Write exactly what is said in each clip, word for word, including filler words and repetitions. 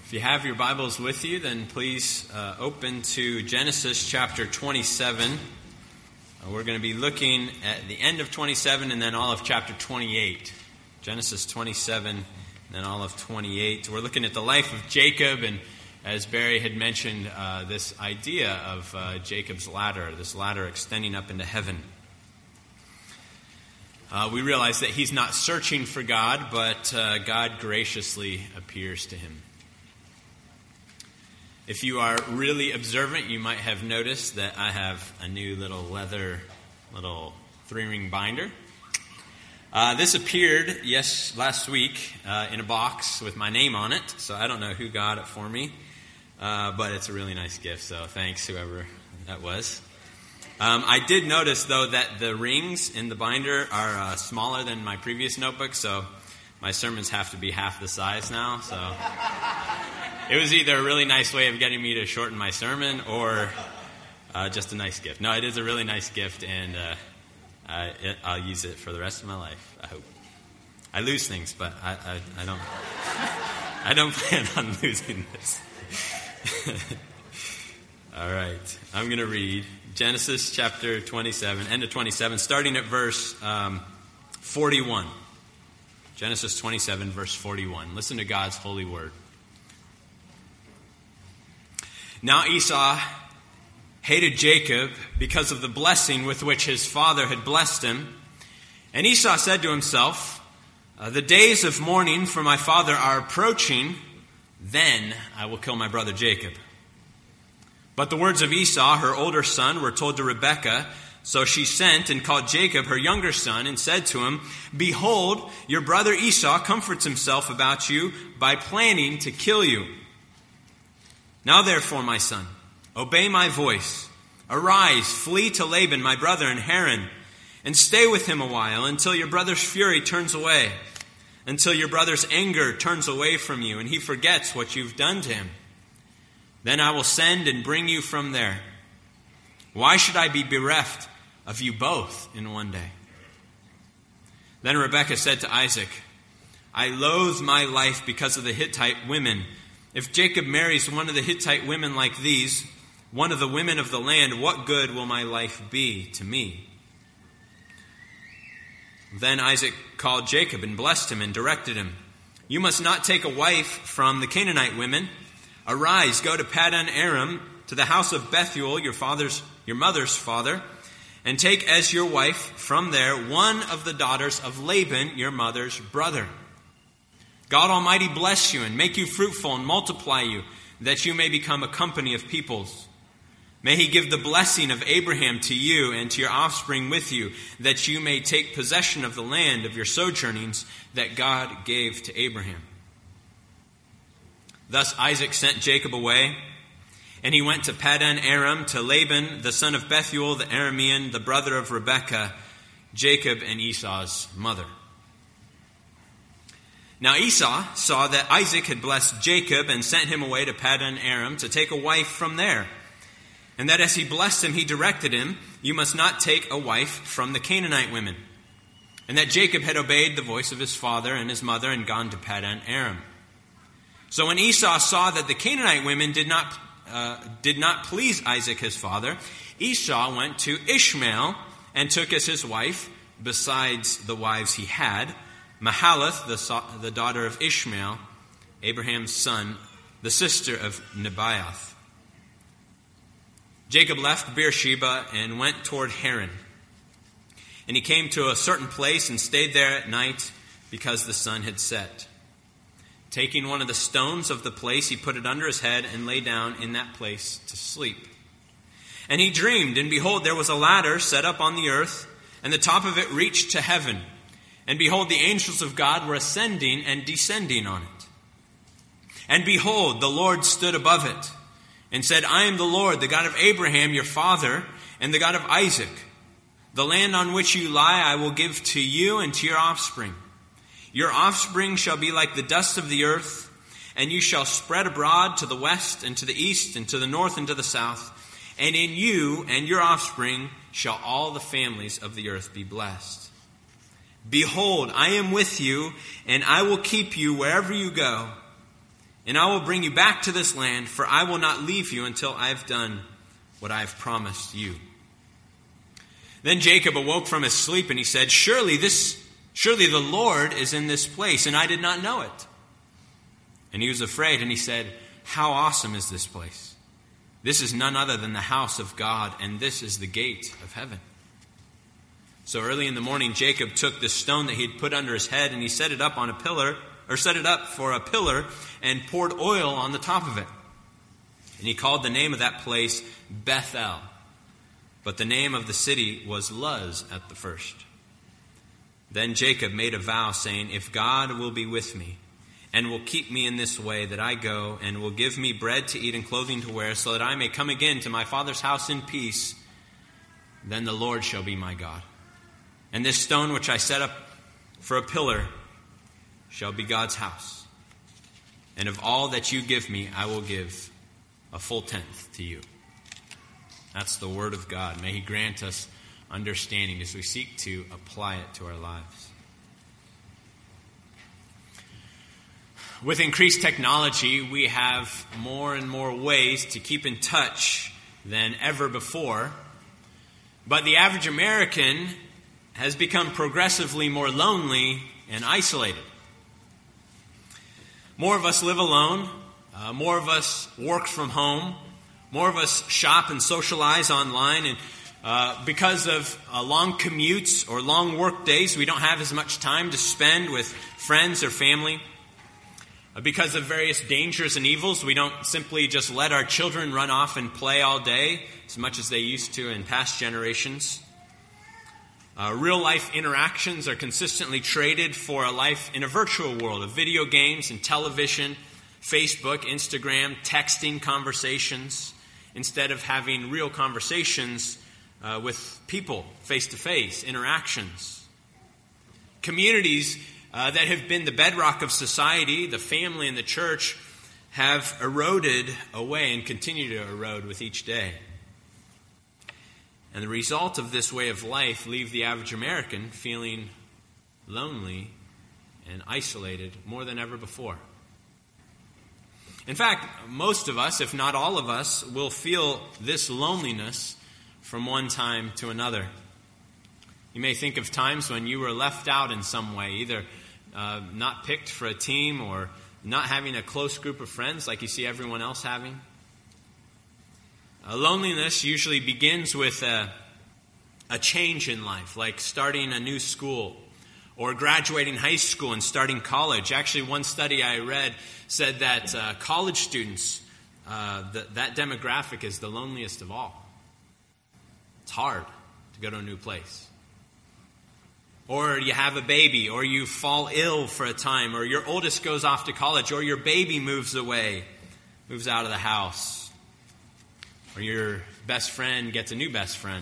If you have your Bibles with you, then please uh, open to Genesis chapter twenty-seven. Uh, we're going to be looking at the end of twenty-seven and then all of chapter twenty-eight. Genesis twenty-seven and then all of twenty-eight. We're looking at the life of Jacob, and as Barry had mentioned, uh, this idea of uh, Jacob's ladder, this ladder extending up into heaven. Uh, we realize that he's not searching for God, but uh, God graciously appears to him. If you are really observant, you might have noticed that I have a new little leather, little three-ring binder. Uh, this appeared, yes, last week uh, in a box with my name on it, so I don't know who got it for me, uh, but it's a really nice gift, so thanks, whoever that was. Um, I did notice, though, that the rings in the binder are uh, smaller than my previous notebook, so my sermons have to be half the size now, so it was either a really nice way of getting me to shorten my sermon or uh, just a nice gift. No, it is a really nice gift, and uh, I, it, I'll use it for the rest of my life, I hope. I lose things, but I, I, I don't I don't plan on losing this. All right, I'm going to read Genesis chapter twenty-seven, end of twenty-seven, starting at verse um, forty-one. Genesis twenty-seven, verse forty-one. Listen to God's holy word. Now Esau hated Jacob because of the blessing with which his father had blessed him. And Esau said to himself, the days of mourning for my father are approaching, then I will kill my brother Jacob. But the words of Esau, her older son, were told to Rebekah. So she sent and called Jacob, her younger son, and said to him, behold, your brother Esau comforts himself about you by planning to kill you. Now therefore, my son, obey my voice. Arise, flee to Laban, my brother, in Haran, and stay with him a while until your brother's fury turns away, until your brother's anger turns away from you, and he forgets what you've done to him. Then I will send and bring you from there. Why should I be bereft of you both in one day? Then Rebekah said to Isaac, I loathe my life because of the Hittite women. If Jacob marries one of the Hittite women like these, one of the women of the land, what good will my life be to me? Then Isaac called Jacob and blessed him and directed him, you must not take a wife from the Canaanite women. Arise, go to Paddan Aram, to the house of Bethuel, your father's, your mother's father, and take as your wife from there one of the daughters of Laban, your mother's brother. God Almighty bless you and make you fruitful and multiply you, that you may become a company of peoples. May he give the blessing of Abraham to you and to your offspring with you, that you may take possession of the land of your sojournings that God gave to Abraham. Thus Isaac sent Jacob away, and he went to Paddan Aram to Laban, the son of Bethuel, the Aramean, the brother of Rebekah, Jacob and Esau's mother. Now Esau saw that Isaac had blessed Jacob and sent him away to Paddan Aram to take a wife from there. And that as he blessed him, he directed him, you must not take a wife from the Canaanite women. And that Jacob had obeyed the voice of his father and his mother and gone to Paddan Aram. So when Esau saw that the Canaanite women did not uh, did not please Isaac his father, Esau went to Ishmael and took as his wife, besides the wives he had, Mahalath, the, the daughter of Ishmael, Abraham's son, the sister of Nebaioth. Jacob left Beersheba and went toward Haran. And he came to a certain place and stayed there at night because the sun had set. Taking one of the stones of the place, he put it under his head and lay down in that place to sleep. And he dreamed, and behold, there was a ladder set up on the earth, and the top of it reached to heaven. And behold, the angels of God were ascending and descending on it. And behold, the Lord stood above it, and said, I am the Lord, the God of Abraham, your father, and the God of Isaac. The land on which you lie I will give to you and to your offspring. Your offspring shall be like the dust of the earth, and you shall spread abroad to the west and to the east and to the north and to the south. And in you and your offspring shall all the families of the earth be blessed. Behold, I am with you, and I will keep you wherever you go, and I will bring you back to this land, for I will not leave you until I have done what I have promised you." Then Jacob awoke from his sleep, and he said, Surely this, surely the Lord is in this place, and I did not know it. And he was afraid, and he said, "How awesome is this place! This is none other than the house of God, and this is the gate of heaven." So early in the morning, Jacob took the stone that he had put under his head, and he set it up on a pillar, or set it up for a pillar, and poured oil on the top of it. And he called the name of that place Bethel. But the name of the city was Luz at the first. Then Jacob made a vow, saying, "If God will be with me, and will keep me in this way that I go, and will give me bread to eat and clothing to wear, so that I may come again to my father's house in peace, then the Lord shall be my God. And this stone which I set up for a pillar shall be God's house. And of all that you give me, I will give a full tenth to you." That's the word of God. May He grant us understanding as we seek to apply it to our lives. With increased technology, we have more and more ways to keep in touch than ever before. But the average American has become progressively more lonely and isolated. More of us live alone. Uh, more of us work from home. More of us shop and socialize online. And uh, because of uh, long commutes or long work days, we don't have as much time to spend with friends or family. Uh, because of various dangers and evils, we don't simply just let our children run off and play all day as much as they used to in past generations. Uh, real-life interactions are consistently traded for a life in a virtual world of video games and television, Facebook, Instagram, texting conversations, instead of having real conversations uh, with people, face-to-face interactions. Communities uh, that have been the bedrock of society, the family and the church, have eroded away and continue to erode with each day. And the result of this way of life leave the average American feeling lonely and isolated more than ever before. In fact, most of us, if not all of us, will feel this loneliness from one time to another. You may think of times when you were left out in some way, either uh, not picked for a team or not having a close group of friends like you see everyone else having. Uh, loneliness usually begins with a, a change in life, like starting a new school or graduating high school and starting college. Actually, one study I read said that uh, college students, uh, th- that demographic is the loneliest of all. It's hard to go to a new place. Or you have a baby, or you fall ill for a time, or your oldest goes off to college, or your baby moves away, moves out of the house, or your best friend gets a new best friend,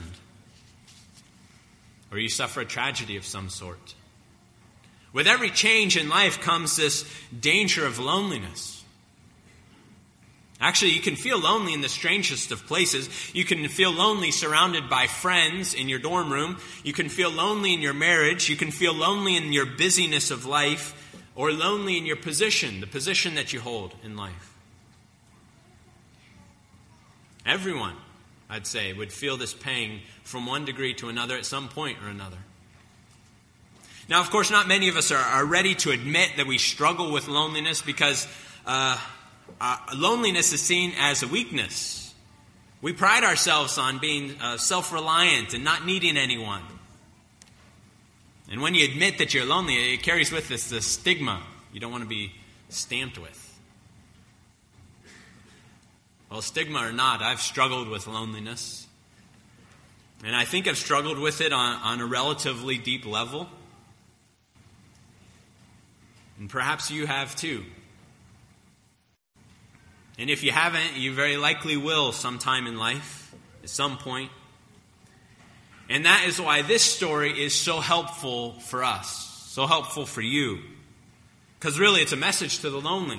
or you suffer a tragedy of some sort. With every change in life comes this danger of loneliness. Actually, you can feel lonely in the strangest of places. You can feel lonely surrounded by friends in your dorm room. You can feel lonely in your marriage. You can feel lonely in your busyness of life, or lonely in your position, the position that you hold in life. Everyone, I'd say, would feel this pang from one degree to another at some point or another. Now, of course, not many of us are, are ready to admit that we struggle with loneliness because uh, uh, loneliness is seen as a weakness. We pride ourselves on being uh, self-reliant and not needing anyone. And when you admit that you're lonely, it carries with this the stigma you don't want to be stamped with. Well, stigma or not, I've struggled with loneliness. And I think I've struggled with it on, on a relatively deep level. And perhaps you have too. And if you haven't, you very likely will sometime in life, at some point. And that is why this story is so helpful for us, so helpful for you. Because really it's a message to the lonely.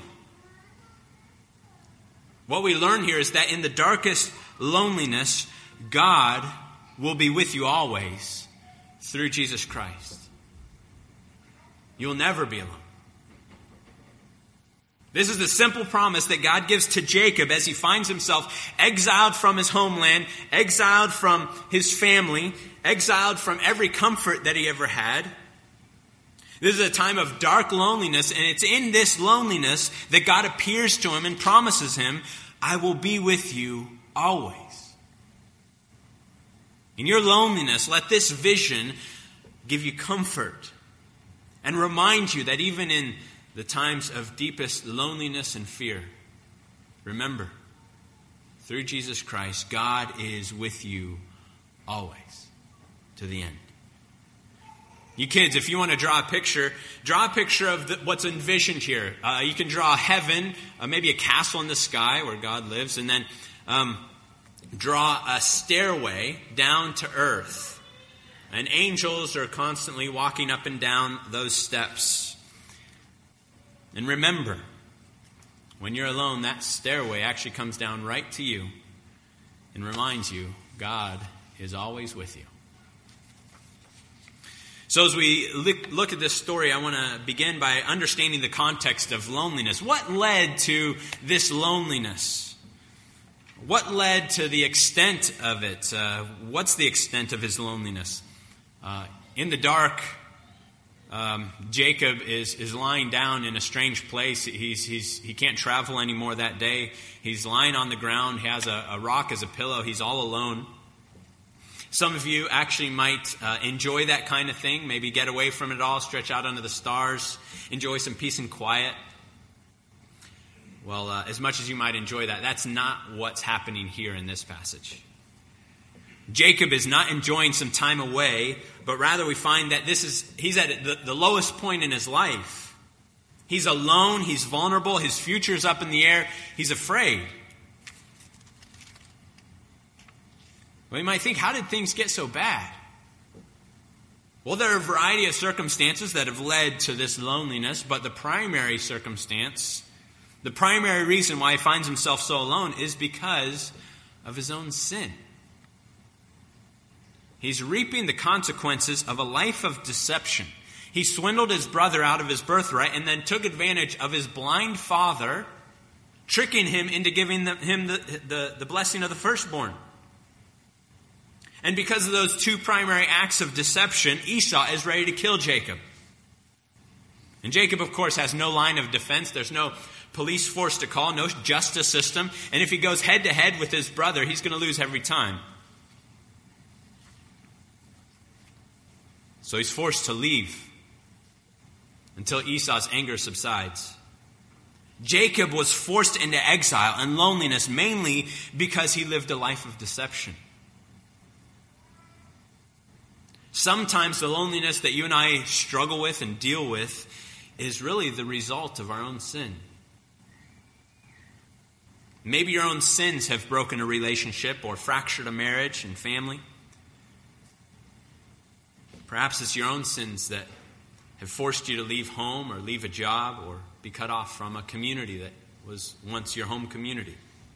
What we learn here is that in the darkest loneliness, God will be with you always through Jesus Christ. You'll never be alone. This is the simple promise that God gives to Jacob as he finds himself exiled from his homeland, exiled from his family, exiled from every comfort that he ever had. This is a time of dark loneliness, and it's in this loneliness that God appears to him and promises him, I will be with you always. In your loneliness, let this vision give you comfort and remind you that even in the times of deepest loneliness and fear, remember, through Jesus Christ, God is with you always, to the end. You kids, if you want to draw a picture, draw a picture of the, what's envisioned here. Uh, you can draw heaven, uh, maybe a castle in the sky where God lives, and then um, draw a stairway down to earth. And angels are constantly walking up and down those steps. And remember, when you're alone, that stairway actually comes down right to you and reminds you God is always with you. So as we look at this story, I want to begin by understanding the context of loneliness. What led to this loneliness? What led to the extent of it? Uh, what's the extent of his loneliness? Uh, in the dark, um, Jacob is, is lying down in a strange place. He's, he's, he can't travel anymore that day. He's lying on the ground. He has a, a rock as a pillow. He's all alone. Some of you actually might uh, enjoy that kind of thing. Maybe get away from it all, stretch out under the stars, enjoy some peace and quiet. Well, uh, as much as you might enjoy that, that's not what's happening here in this passage. Jacob is not enjoying some time away, but rather we find that this is he's at the, the lowest point in his life. He's alone, he's vulnerable, his future's up in the air, he's afraid. Well, you might think, how did things get so bad? Well, there are a variety of circumstances that have led to this loneliness, but the primary circumstance, the primary reason why he finds himself so alone is because of his own sin. He's reaping the consequences of a life of deception. He swindled his brother out of his birthright and then took advantage of his blind father, tricking him into giving the, him the, the, the blessing of the firstborn. And because of those two primary acts of deception, Esau is ready to kill Jacob. And Jacob, of course, has no line of defense. There's no police force to call, no justice system. And if he goes head-to-head with his brother, he's going to lose every time. So he's forced to leave until Esau's anger subsides. Jacob was forced into exile and loneliness mainly because he lived a life of deception. Sometimes the loneliness that you and I struggle with and deal with is really the result of our own sin. Maybe your own sins have broken a relationship or fractured a marriage and family. Perhaps it's your own sins that have forced you to leave home or leave a job or be cut off from a community that was once your home community.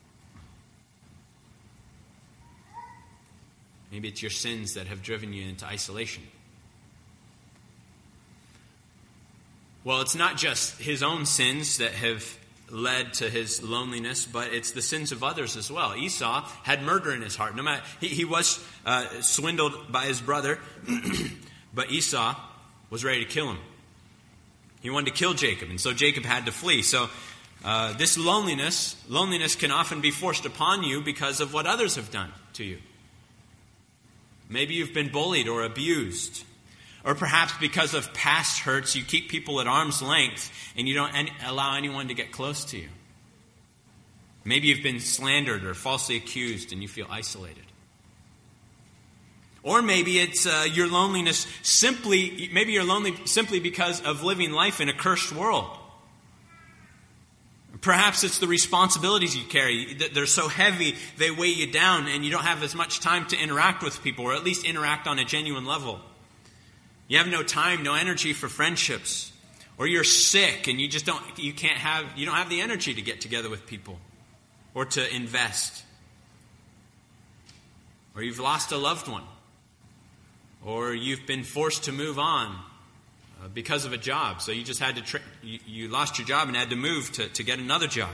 Maybe it's your sins that have driven you into isolation. Well, it's not just his own sins that have led to his loneliness, but it's the sins of others as well. Esau had murder in his heart. No matter he, he was uh, swindled by his brother, but Esau was ready to kill him. He wanted to kill Jacob, and so Jacob had to flee. So uh, this loneliness, loneliness can often be forced upon you because of what others have done to you. Maybe you've been bullied or abused. Or perhaps because of past hurts, you keep people at arm's length and you don't any, allow anyone to get close to you. Maybe you've been slandered or falsely accused and you feel isolated. Or maybe it's uh, your loneliness simply, maybe you're lonely simply because of living life in a cursed world. Perhaps it's the responsibilities you carry. They're so heavy, they weigh you down, and you don't have as much time to interact with people, or at least interact on a genuine level. You have no time, no energy for friendships. Or you're sick, and you just don't, you can't have, you don't have the energy to get together with people, or to invest. Or you've lost a loved one. Or you've been forced to move on uh, because of a job. So you just had to, tra- you, you lost your job and had to move to, to get another job.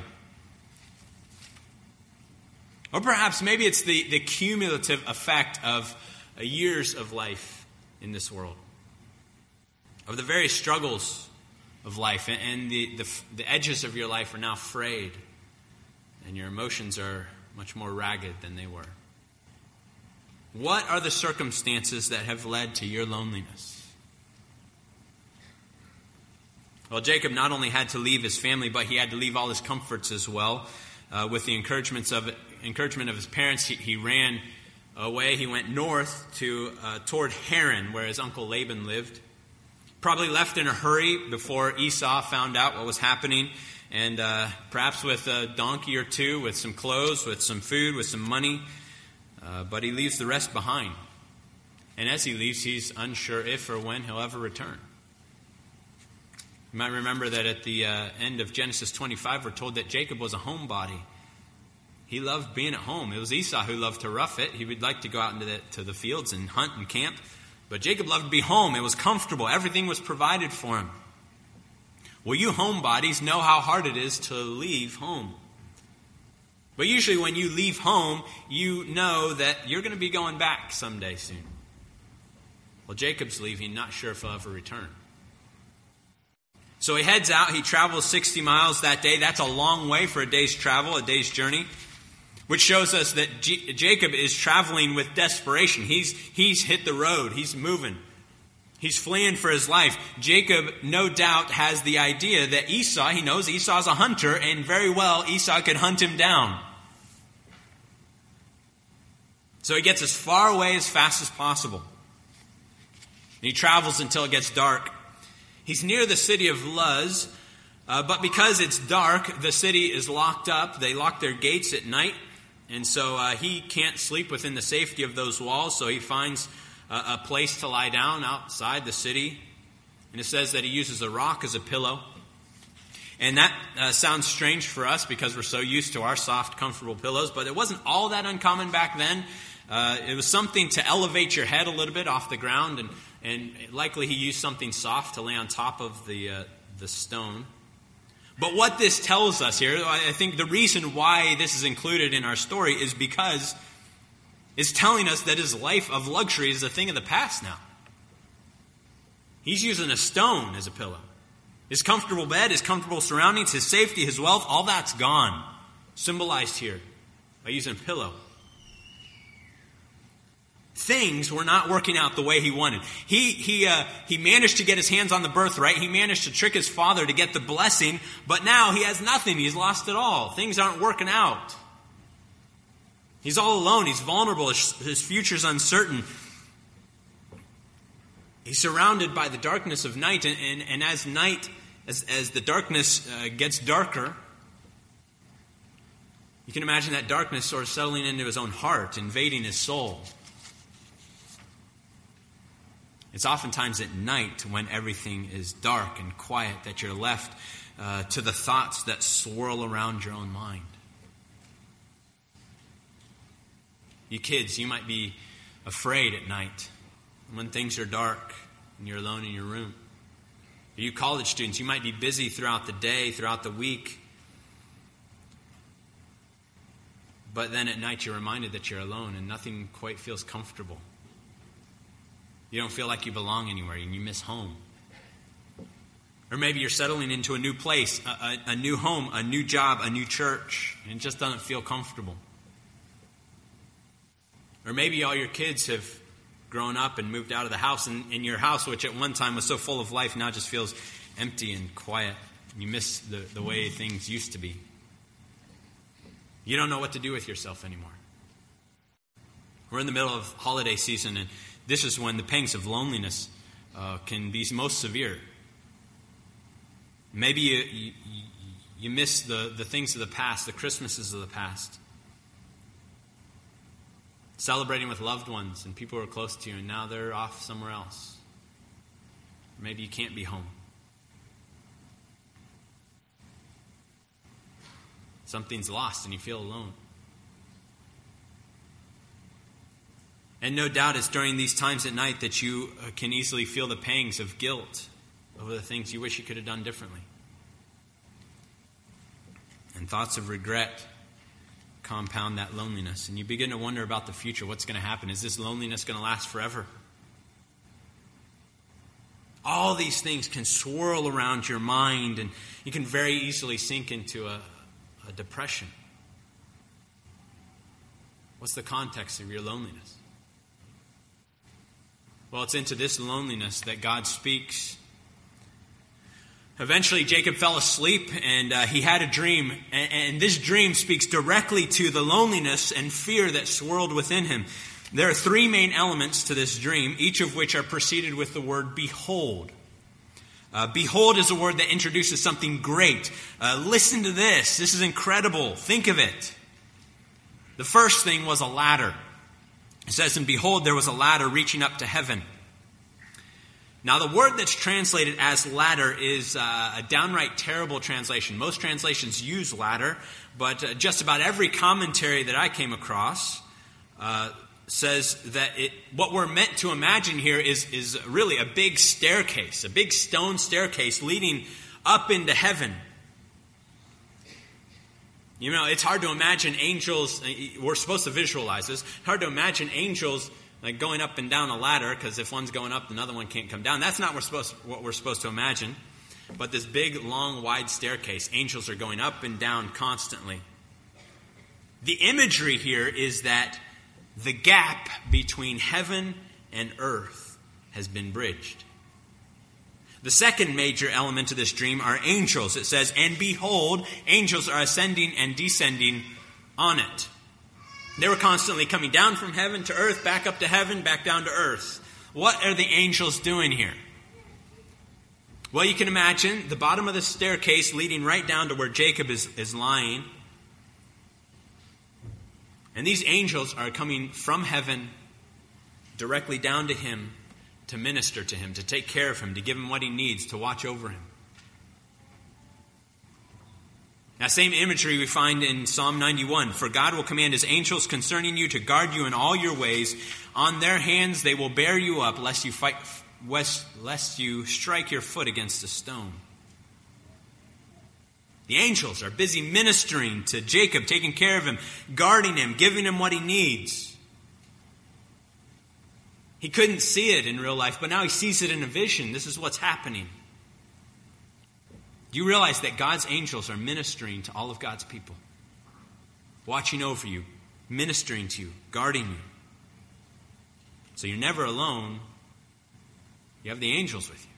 Or perhaps maybe it's the, the cumulative effect of uh, years of life in this world, of the various struggles of life, and, and the, the, the edges of your life are now frayed, and your emotions are much more ragged than they were. What are the circumstances that have led to your loneliness? Well, Jacob not only had to leave his family, but he had to leave all his comforts as well. Uh, with the encouragements of encouragement of his parents, he, he ran away. He went north to uh, toward Haran, where his uncle Laban lived. Probably left in a hurry before Esau found out what was happening, and uh, perhaps with a donkey or two, with some clothes, with some food, with some money. Uh, but he leaves the rest behind. And as he leaves, he's unsure if or when he'll ever return. You might remember that at the uh, end of Genesis twenty-five, we're told that Jacob was a homebody. He loved being at home. It was Esau who loved to rough it. He would like to go out into the, to the fields and hunt and camp. But Jacob loved to be home. It was comfortable. Everything was provided for him. Well, you homebodies know how hard it is to leave home. But usually when you leave home, you know that you're going to be going back someday soon. Well, Jacob's leaving, not sure if he'll ever return. So he heads out. He travels sixty miles that day. That's a long way for a day's travel, a day's journey, which shows us that G- Jacob is traveling with desperation. He's, he's hit the road. He's moving. He's fleeing for his life. Jacob, no doubt, has the idea that Esau, he knows Esau's a hunter, and very well Esau could hunt him down. So he gets as far away as fast as possible. He travels until it gets dark. He's near the city of Luz, uh, but because it's dark, the city is locked up. They lock their gates at night, and so uh, he can't sleep within the safety of those walls, so he finds uh, a place to lie down outside the city. And it says that he uses a rock as a pillow. And that uh, sounds strange for us because we're so used to our soft, comfortable pillows, but it wasn't all that uncommon back then. Uh, it was something to elevate your head a little bit off the ground, and, and likely he used something soft to lay on top of the uh, the stone. But what this tells us here, I think the reason why this is included in our story is because it's telling us that his life of luxury is a thing of the past now. He's using a stone as a pillow. His comfortable bed, his comfortable surroundings, his safety, his wealth, all that's gone. Symbolized here by using a pillow. Things were not working out the way he wanted. He he uh, he managed to get his hands on the birthright. He managed to trick his father to get the blessing, but now he has nothing. He's lost it all. Things aren't working out. He's all alone. He's vulnerable. His, his future's uncertain. He's surrounded by the darkness of night, and, and, and as night, as, as the darkness uh, gets darker, you can imagine that darkness sort of settling into his own heart, invading his soul. It's oftentimes at night when everything is dark and quiet that you're left uh, to the thoughts that swirl around your own mind. You kids, you might be afraid at night when things are dark and you're alone in your room. You college students, you might be busy throughout the day, throughout the week. But then at night you're reminded that you're alone and nothing quite feels comfortable. You don't feel like you belong anywhere and you miss home. Or maybe you're settling into a new place, a, a, a new home, a new job, a new church, and it just doesn't feel comfortable. Or maybe all your kids have grown up and moved out of the house, and, and your house, which at one time was so full of life, now just feels empty and quiet. You miss the, the way things used to be. You don't know what to do with yourself anymore. We're in the middle of holiday season, and this is when the pangs of loneliness uh, can be most severe. Maybe you, you, you miss the, the things of the past, the Christmases of the past. Celebrating with loved ones and people who are close to you, and now they're off somewhere else. Or maybe you can't be home. Something's lost and you feel alone. And no doubt it's during these times at night that you can easily feel the pangs of guilt over the things you wish you could have done differently. And thoughts of regret compound that loneliness. And you begin to wonder about the future. What's going to happen? Is this loneliness going to last forever? All these things can swirl around your mind, and you can very easily sink into a, a depression. What's the context of your loneliness? Well, it's into this loneliness that God speaks. Eventually, Jacob fell asleep, and uh, he had a dream. And, and this dream speaks directly to the loneliness and fear that swirled within him. There are three main elements to this dream, each of which are preceded with the word behold. Uh, behold is a word that introduces something great. Uh, listen to this. This is incredible. Think of it. The first thing was a ladder. It says, and behold, there was a ladder reaching up to heaven. Now, the word that's translated as ladder is uh, a downright terrible translation. Most translations use ladder, but uh, just about every commentary that I came across uh, says that it, what we're meant to imagine here is, is really a big staircase, a big stone staircase leading up into heaven. You know, it's hard to imagine angels, we're supposed to visualize this, hard to imagine angels like going up and down a ladder, because if one's going up, another one can't come down. That's not what we're supposed, what we're supposed to imagine. But this big, long, wide staircase, angels are going up and down constantly. The imagery here is that the gap between heaven and earth has been bridged. The second major element of this dream are angels. It says, and behold, angels are ascending and descending on it. They were constantly coming down from heaven to earth, back up to heaven, back down to earth. What are the angels doing here? Well, you can imagine the bottom of the staircase leading right down to where Jacob is, is lying. And these angels are coming from heaven directly down to him to minister to him, to take care of him, to give him what he needs, to watch over him. That same imagery we find in Psalm ninety-one. For God will command his angels concerning you to guard you in all your ways. On their hands they will bear you up, lest you fight, lest you strike your foot against a stone. The angels are busy ministering to Jacob, taking care of him, guarding him, giving him what he needs. He couldn't see it in real life, but now he sees it in a vision. This is what's happening. Do you realize that God's angels are ministering to all of God's people? Watching over you, ministering to you, guarding you. So you're never alone. You have the angels with you.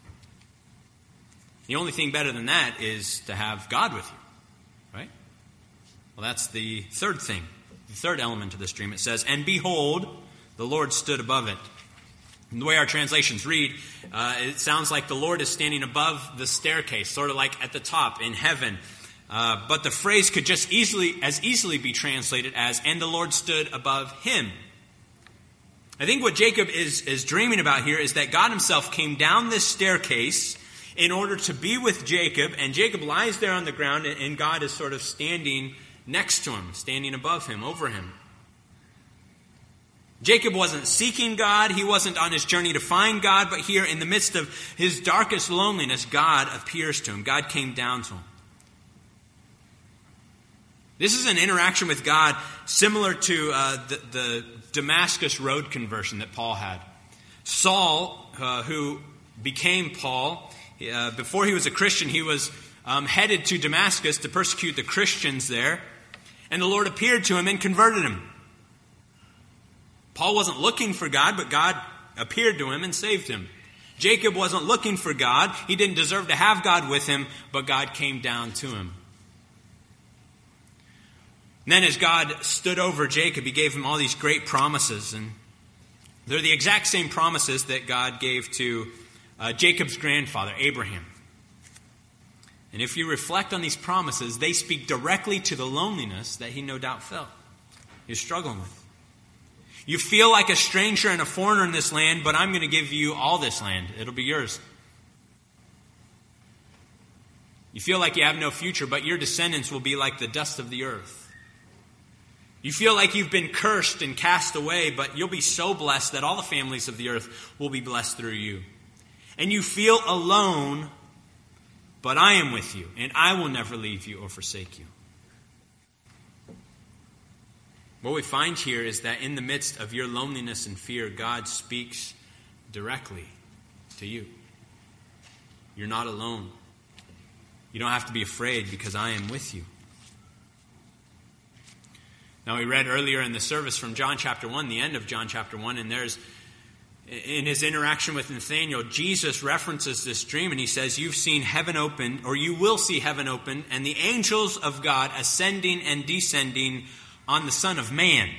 The only thing better than that is to have God with you, right? Well, that's the third thing, the third element of this dream. It says, and behold, the Lord stood above it. And the way our translations read, uh, it sounds like the Lord is standing above the staircase, sort of like at the top in heaven. Uh, but the phrase could just easily, as easily be translated as, and the Lord stood above him. I think what Jacob is, is dreaming about here is that God himself came down this staircase in order to be with Jacob, and Jacob lies there on the ground, and God is sort of standing next to him, standing above him, over him. Jacob wasn't seeking God. He wasn't on his journey to find God. But here in the midst of his darkest loneliness, God appears to him. God came down to him. This is an interaction with God similar to uh, the, the Damascus road conversion that Paul had. Saul, uh, who became Paul, uh, before he was a Christian, he was um, headed to Damascus to persecute the Christians there. And the Lord appeared to him and converted him. Paul wasn't looking for God, but God appeared to him and saved him. Jacob wasn't looking for God. He didn't deserve to have God with him, but God came down to him. And then as God stood over Jacob, he gave him all these great promises. And they're the exact same promises that God gave to uh, Jacob's grandfather, Abraham. And if you reflect on these promises, they speak directly to the loneliness that he no doubt felt. He was struggling with. You feel like a stranger and a foreigner in this land, but I'm going to give you all this land. It'll be yours. You feel like you have no future, but your descendants will be like the dust of the earth. You feel like you've been cursed and cast away, but you'll be so blessed that all the families of the earth will be blessed through you. and you feel alone, but I am with you, and I will never leave you or forsake you. What we find here is that in the midst of your loneliness and fear, God speaks directly to you. You're not alone. You don't have to be afraid because I am with you. Now, we read earlier in the service from John chapter one, the end of John chapter one, and there's, in his interaction with Nathanael, Jesus references this dream, and he says, you've seen heaven open, or you will see heaven open, and the angels of God ascending and descending on the Son of Man.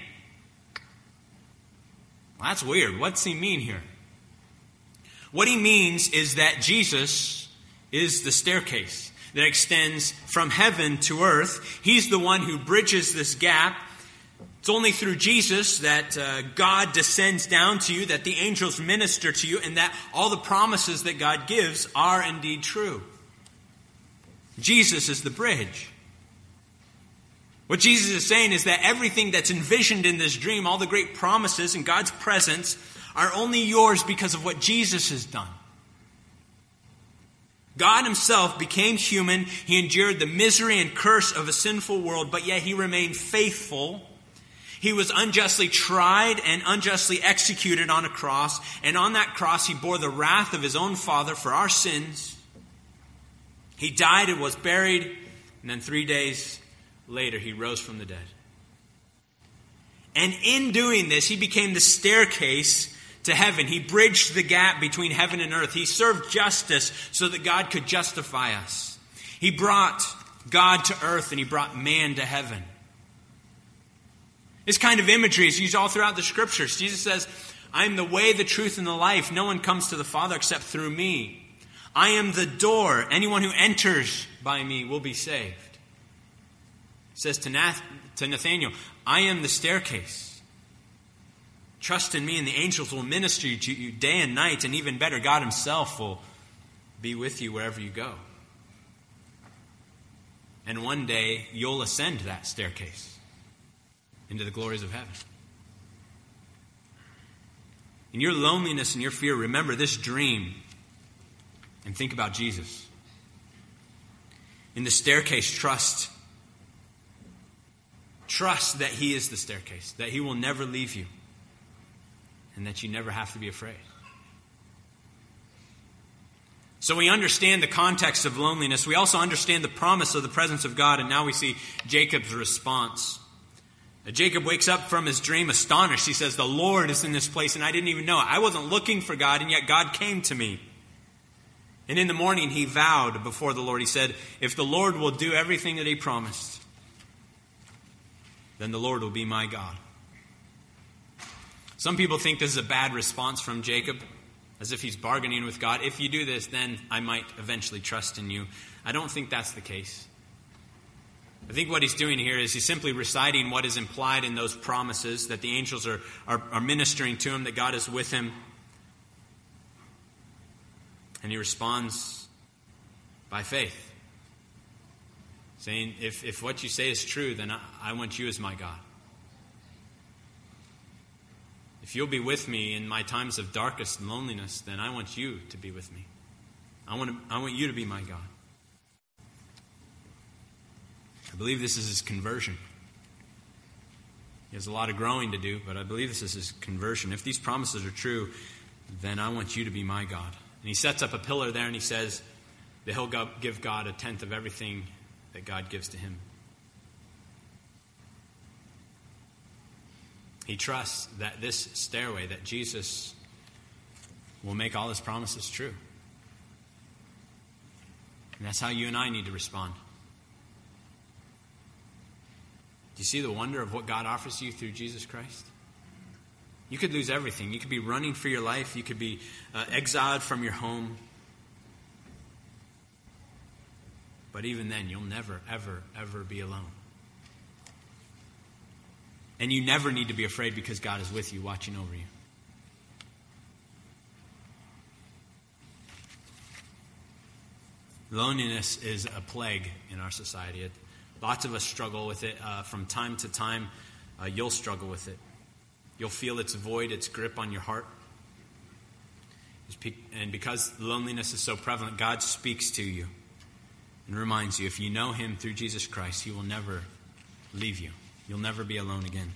Well, that's weird. What's he mean here? What he means is that Jesus is the staircase that extends from heaven to earth. He's the one who bridges this gap. It's only through Jesus that uh, God descends down to you, that the angels minister to you, and that all the promises that God gives are indeed true. Jesus is the bridge. What Jesus is saying is that everything that's envisioned in this dream, all the great promises and God's presence, are only yours because of what Jesus has done. God himself became human. He endured the misery and curse of a sinful world, but yet he remained faithful. He was unjustly tried and unjustly executed on a cross, and on that cross he bore the wrath of his own Father for our sins. He died and was buried, and then three days later he rose from the dead. And in doing this, he became the staircase to heaven. He bridged the gap between heaven and earth. He served justice so that God could justify us. He brought God to earth and he brought man to heaven. This kind of imagery is used all throughout the scriptures. Jesus says, I am the way, the truth, and the life. No one comes to the Father except through me. I am the door. Anyone who enters by me will be saved. He says to, Nath- to Nathanael, I am the staircase. Trust in me and the angels will minister to you day and night, and even better, God himself will be with you wherever you go. And one day, you'll ascend that staircase into the glories of heaven. In your loneliness and your fear, remember this dream and think about Jesus. In the staircase, trust. Trust that he is the staircase, that he will never leave you, and that you never have to be afraid. So we understand the context of loneliness. We also understand the promise of the presence of God, and now we see Jacob's response. Jacob wakes up from his dream astonished. He says, the Lord is in this place and I didn't even know it. I wasn't looking for God and yet God came to me. And in the morning he vowed before the Lord. He said, if the Lord will do everything that he promised, then the Lord will be my God. Some people think this is a bad response from Jacob, as if he's bargaining with God. If you do this, then I might eventually trust in you. I don't think that's the case. I think what he's doing here is he's simply reciting what is implied in those promises, that the angels are, are, are ministering to him, that God is with him. And he responds by faith, saying, if, if what you say is true, then I, I want you as my God. If you'll be with me in my times of darkest and loneliness, then I want you to be with me. I want, to, I want you to be my God. I believe this is his conversion. He has a lot of growing to do, but I believe this is his conversion. If these promises are true, then I want you to be my God. And he sets up a pillar there and he says that he'll give God a tenth of everything that God gives to him. He trusts that this stairway, that Jesus will make all his promises true. And that's how you and I need to respond. Do you see the wonder of what God offers you through Jesus Christ? You could lose everything. You could be running for your life. You could be uh, exiled from your home. But even then, you'll never, ever, ever be alone. And you never need to be afraid because God is with you, watching over you. Loneliness is a plague in our society. It, lots of us struggle with it. Uh, from time to time, uh, you'll struggle with it. You'll feel its void, its grip on your heart. And because loneliness is so prevalent, God speaks to you and reminds you, if you know him through Jesus Christ, he will never leave you. You'll never be alone again.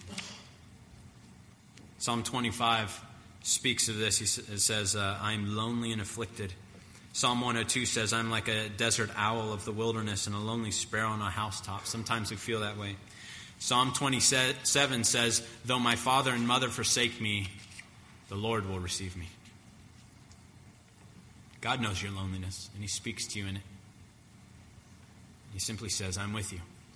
Psalm twenty-five speaks of this. He says, uh, I'm lonely and afflicted. Psalm one oh two says, I'm like a desert owl of the wilderness and a lonely sparrow on a housetop. Sometimes we feel that way. Psalm twenty-seven says, though my father and mother forsake me, the Lord will receive me. God knows your loneliness, and he speaks to you in it. He simply says, I'm with you.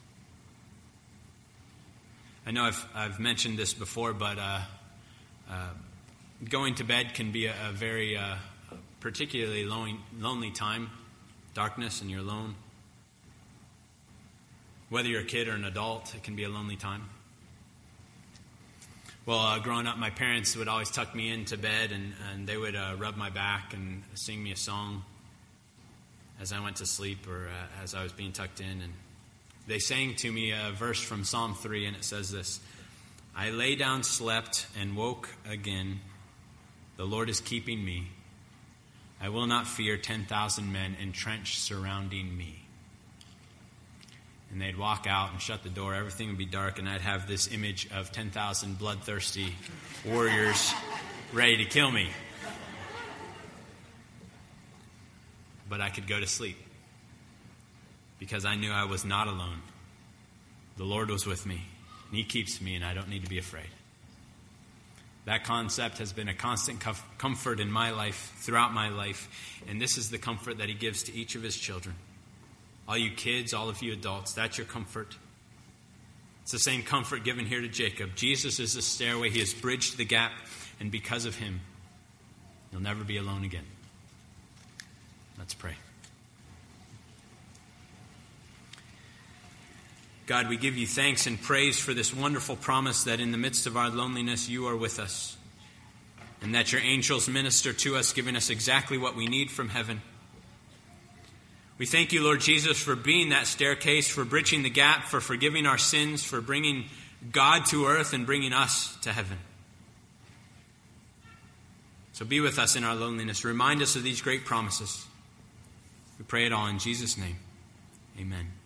I know I've, I've mentioned this before, but uh, uh, going to bed can be a, a very uh, particularly lonely, lonely time, darkness, and you're alone. Whether you're a kid or an adult, it can be a lonely time. Well, uh, growing up, my parents would always tuck me into bed, and, and they would uh, rub my back and sing me a song as I went to sleep or uh, as I was being tucked in. And they sang to me a verse from Psalm three, and it says this, I lay down, slept, and woke again. The Lord is keeping me. I will not fear ten thousand men entrenched surrounding me. And they'd walk out and shut the door. Everything would be dark, and I'd have this image of ten thousand bloodthirsty warriors ready to kill me. But I could go to sleep because I knew I was not alone. The Lord was with me, and he keeps me, and I don't need to be afraid. That concept has been a constant comfort in my life, throughout my life, and this is the comfort that he gives to each of his children. All you kids, all of you adults, that's your comfort. It's the same comfort given here to Jacob. Jesus is the stairway. He has bridged the gap, and because of him, you'll never be alone again. Let's pray. God, we give you thanks and praise for this wonderful promise that in the midst of our loneliness, you are with us, and that your angels minister to us, giving us exactly what we need from heaven. We thank you, Lord Jesus, for being that staircase, for bridging the gap, for forgiving our sins, for bringing God to earth and bringing us to heaven. So be with us in our loneliness. Remind us of these great promises. We pray it all in Jesus' name. Amen.